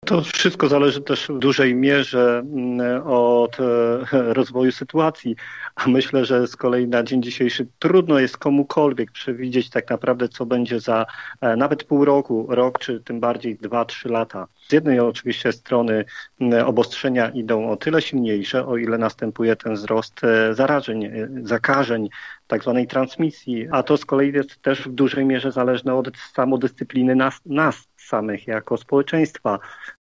To wszystko zależy też w dużej mierze od rozwoju sytuacji, a myślę, że z kolei na dzień dzisiejszy trudno jest komukolwiek przewidzieć tak naprawdę, co będzie za nawet pół roku, rok, czy tym bardziej 2-3 lata. Z jednej oczywiście strony obostrzenia idą o tyle silniejsze, o ile następuje ten wzrost zarażeń, zakażeń, tak zwanej transmisji, a to z kolei jest też w dużej mierze zależne od samodyscypliny nas samych jako społeczeństwa.